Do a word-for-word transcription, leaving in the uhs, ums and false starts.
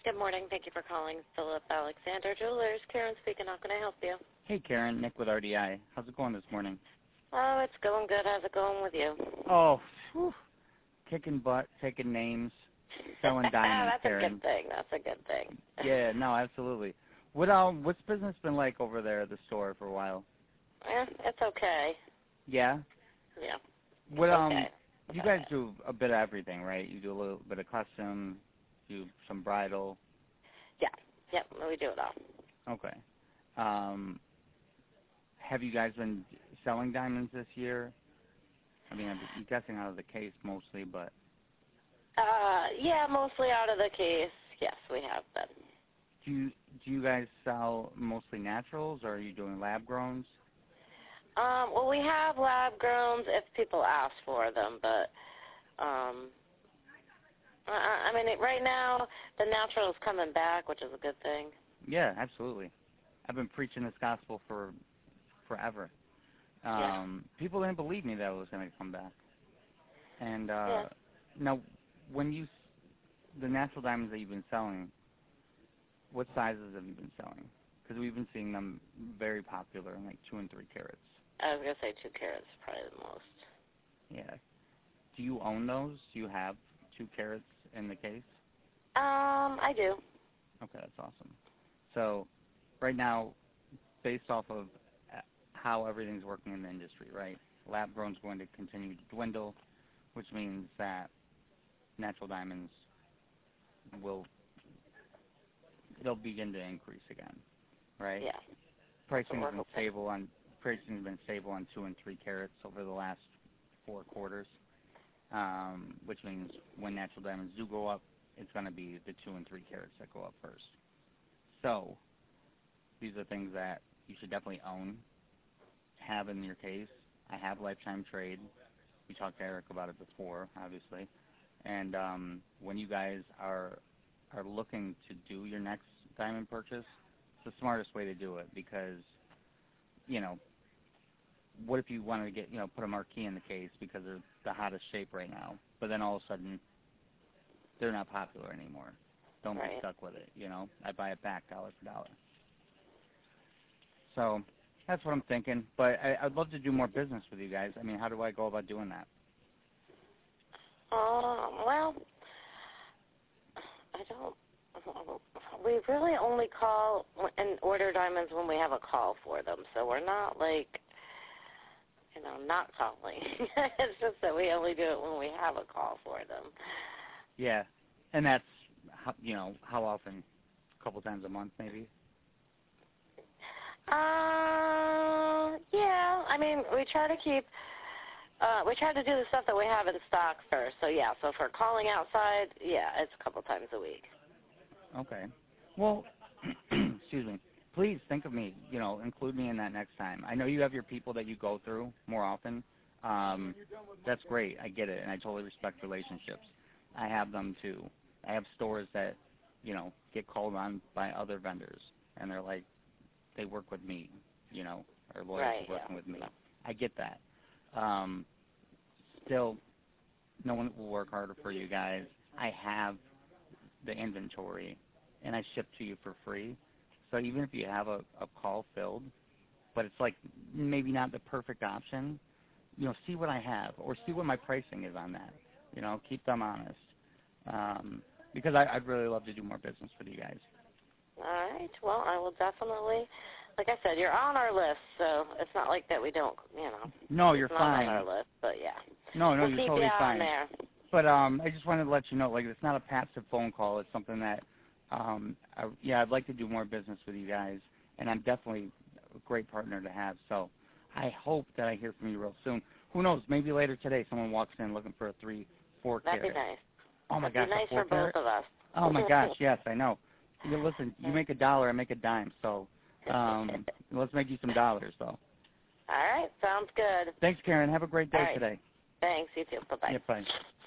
Good morning. Thank you for calling Philip Alexander Jewelers. Karen speaking. How can I help you? Hey, Karen. Nick with R D I. How's it going this morning? Oh, it's going good. How's it going with you? Oh, whew. Kicking butt, taking names, selling diamonds, That's Karen. a good thing. That's a good thing. Yeah, no, absolutely. What um, what's business been like over there at the store for a while? Yeah, it's okay. Yeah. Yeah. What um, okay. you guys do a bit of everything, right? You do a little bit of custom, do some bridal. Yeah. Yep. We do it all. Okay. Um, have you guys been selling diamonds this year? I mean, I'm guessing out of the case mostly, but. Uh, yeah, mostly out of the case. Yes, we have been. Do you do you guys sell mostly naturals, or are you doing lab growns? Um, well, we have lab growns if people ask for them, but um, I, I mean, it, right now the natural is coming back, which is a good thing. Yeah, absolutely. I've been preaching this gospel for forever. Um, yeah. People didn't believe me that it was going to come back. And uh, yeah. now, when you the natural diamonds that you've been selling, what sizes have you been selling? Because we've been seeing them very popular in like two and three carats. I was gonna say two carats, probably the most. Yeah. Do you own those? Do you have two carats in the case? Um, I do. Okay, that's awesome. So, right now, based off of how everything's working in the industry, right? Lab grown's going to continue to dwindle, which means that natural diamonds will they'll begin to increase again, right? Yeah. Pricing has been stable on pricing has been stable on two and three carats over the last four quarters, um, which means when natural diamonds do go up, it's going to be the two and three carats that go up first. So these are things that you should definitely own, have in your case. I have lifetime trade. We talked to Eric about it before, obviously. And um, when you guys are are looking to do your next diamond purchase, it's the smartest way to do it because, you know, what if you wanted to get, you know, put a marquee in the case because they're the hottest shape right now, but then all of a sudden they're not popular anymore. Don't right. be stuck with it, you know. I buy it back dollar for dollar. So that's what I'm thinking. But I, I'd love to do more business with you guys. I mean, how do I go about doing that? Um, well, I don't. We really only call and order diamonds when we have a call for them. So we're not like, you know, not calling. It's just that we only do it when we have a call for them. Yeah, and that's, you know, how often? A couple times a month, maybe? Uh, yeah. I mean, we try to keep, uh, we try to do the stuff that we have in stock first. So, yeah, so if we're calling outside, yeah, it's a couple times a week. Okay. Well, excuse me. Please think of me, you know, include me in that next time. I know you have your people that you go through more often. Um, that's great. I get it, and I totally respect relationships. I have them, too. I have stores that, you know, get called on by other vendors, and they're like, they work with me, you know, or lawyers right, are working yeah. with me. I get that. Um, still, no one will work harder for you guys. I have the inventory, and I ship to you for free. So even if you have a, a call filled, but it's like maybe not the perfect option, you know, see what I have or see what my pricing is on that. You know, keep them honest. Um, because I, I'd really love to do more business with you guys. All right. Well, I will definitely, like I said, you're on our list, so it's not like that we don't, you know. No, you're it's fine. not on our list, but yeah. No, no, we'll you're keep totally you fine. On there. But um, I just wanted to let you know, like, it's not a passive phone call. It's something that, um, I, yeah, I'd like to do more business with you guys, and I'm definitely a great partner to have. So I hope that I hear from you real soon. Who knows? Maybe later today someone walks in looking for a three, four That'd carat. be nice. Oh my That'd gosh, be nice a four for carat? both of us. Oh my gosh, yes, I know. You listen, you make a dollar, I make a dime. So um, let's make you some dollars, though. All right, sounds good. Thanks, Karen. Have a great day All right. today. Thanks. You too. Bye bye. Yeah, bye.